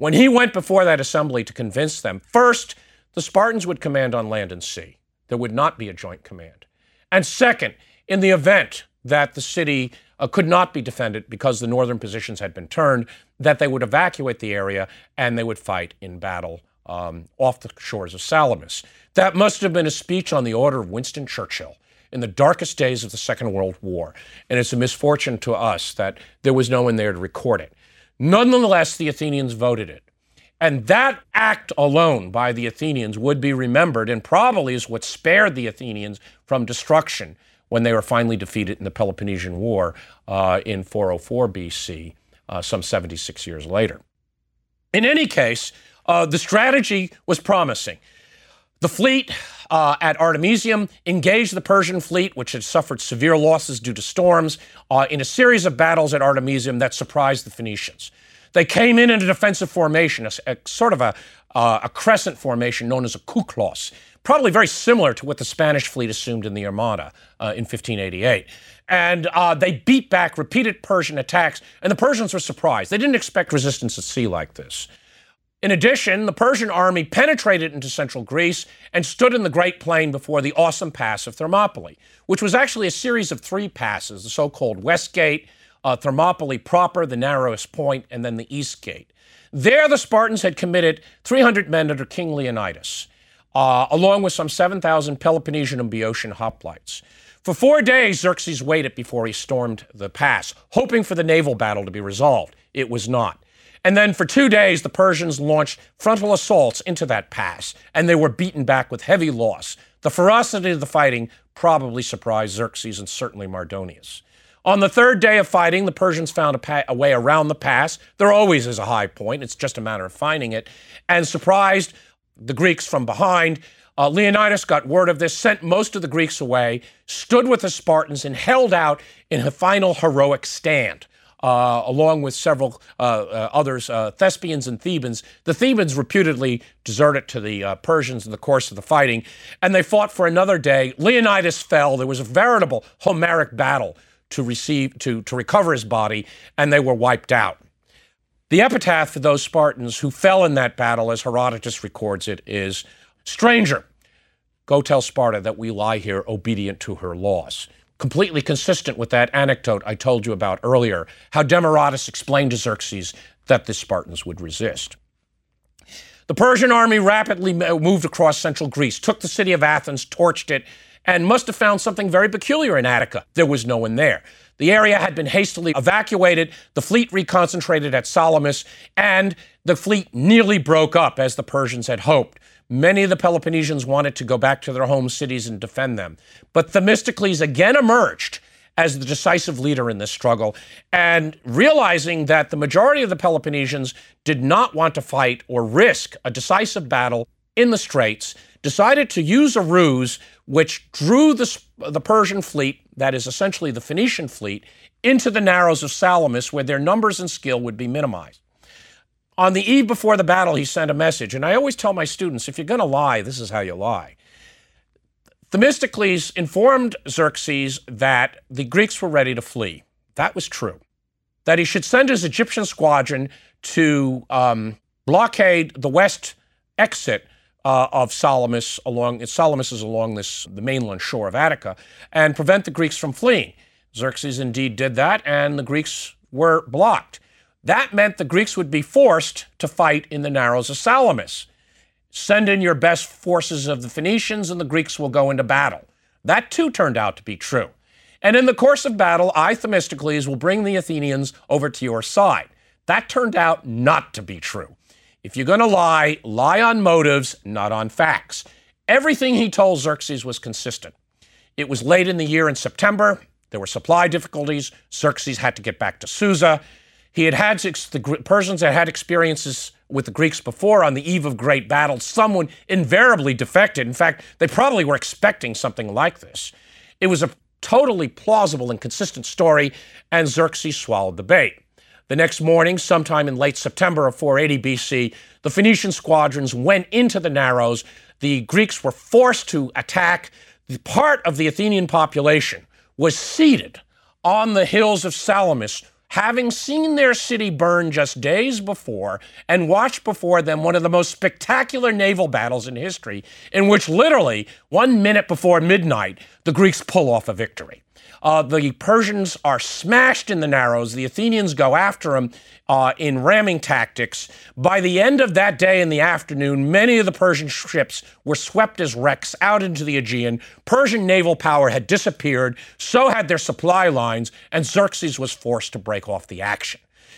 When he went before that assembly to convince them, first, the Spartans would command on land and sea. There would not be a joint command. And second, in the event that the city could not be defended because the northern positions had been turned, that they would evacuate the area and they would fight in battle off the shores of Salamis. That must have been a speech on the order of Winston Churchill in the darkest days of the Second World War. And it's a misfortune to us that there was no one there to record it. Nonetheless, the Athenians voted it. And that act alone by the Athenians would be remembered and probably is what spared the Athenians from destruction when they were finally defeated in the Peloponnesian War in 404 BC, some 76 years later. In any case, the strategy was promising. The fleet at Artemisium engaged the Persian fleet, which had suffered severe losses due to storms, in a series of battles at Artemisium that surprised the Phoenicians. They came in a defensive formation, a sort of a crescent formation known as a kuklos, probably very similar to what the Spanish fleet assumed in the Armada in 1588. And they beat back repeated Persian attacks, and the Persians were surprised. They didn't expect resistance at sea like this. In addition, the Persian army penetrated into central Greece and stood in the Great Plain before the awesome pass of Thermopylae, which was actually a series of three passes, the so-called West Gate, Thermopylae proper, the narrowest point, and then the East Gate. There, the Spartans had committed 300 men under King Leonidas, along with some 7,000 Peloponnesian and Boeotian hoplites. For 4 days, Xerxes waited before he stormed the pass, hoping for the naval battle to be resolved. It was not. And then for 2 days, the Persians launched frontal assaults into that pass, and they were beaten back with heavy loss. The ferocity of the fighting probably surprised Xerxes and certainly Mardonius. On the third day of fighting, the Persians found a way around the pass. There always is a high point. It's just a matter of finding it. And surprised the Greeks from behind. Leonidas got word of this, sent most of the Greeks away, stood with the Spartans, and held out in a final heroic stand. Along with several others, Thespians and Thebans. The Thebans reputedly deserted to the Persians in the course of the fighting, and they fought for another day. Leonidas fell. There was a veritable Homeric battle to recover his body, and they were wiped out. The epitaph for those Spartans who fell in that battle, as Herodotus records it, is, "Stranger, go tell Sparta that we lie here obedient to her laws." Completely consistent with that anecdote I told you about earlier, how Demaratus explained to Xerxes that the Spartans would resist. The Persian army rapidly moved across central Greece, took the city of Athens, torched it, and must have found something very peculiar in Attica. There was no one there. The area had been hastily evacuated, the fleet reconcentrated at Salamis, and the fleet nearly broke up, as the Persians had hoped. Many of the Peloponnesians wanted to go back to their home cities and defend them. But Themistocles again emerged as the decisive leader in this struggle, and realizing that the majority of the Peloponnesians did not want to fight or risk a decisive battle in the Straits, decided to use a ruse which drew the Persian fleet, that is essentially the Phoenician fleet, into the narrows of Salamis, where their numbers and skill would be minimized. On the eve before the battle, he sent a message, and I always tell my students, if you're going to lie, this is how you lie. Themistocles informed Xerxes that the Greeks were ready to flee. That was true. That he should send his Egyptian squadron to blockade the west exit of Salamis. Salamis is along the mainland shore of Attica, and prevent the Greeks from fleeing. Xerxes indeed did that, and the Greeks were blocked. That meant the Greeks would be forced to fight in the narrows of Salamis. Send in your best forces of the Phoenicians and the Greeks will go into battle. That too turned out to be true. And in the course of battle, I, Themistocles, will bring the Athenians over to your side. That turned out not to be true. If you're going to lie, lie on motives, not on facts. Everything he told Xerxes was consistent. It was late in the year in September. There were supply difficulties. Xerxes had to get back to Susa. The Persians had experiences with the Greeks before on the eve of great battle. Someone invariably defected. In fact, they probably were expecting something like this. It was a totally plausible and consistent story, and Xerxes swallowed the bait. The next morning, sometime in late September of 480 BC, the Phoenician squadrons went into the narrows. The Greeks were forced to attack. The part of the Athenian population was seated on the hills of Salamis, having seen their city burn just days before and watched before them one of the most spectacular naval battles in history, in which literally 1 minute before midnight, the Greeks pull off a victory. The Persians are smashed in the Narrows. The Athenians go after them in ramming tactics. By the end of that day in the afternoon, many of the Persian ships were swept as wrecks out into the Aegean. Persian naval power had disappeared, so had their supply lines, and Xerxes was forced to break off the action.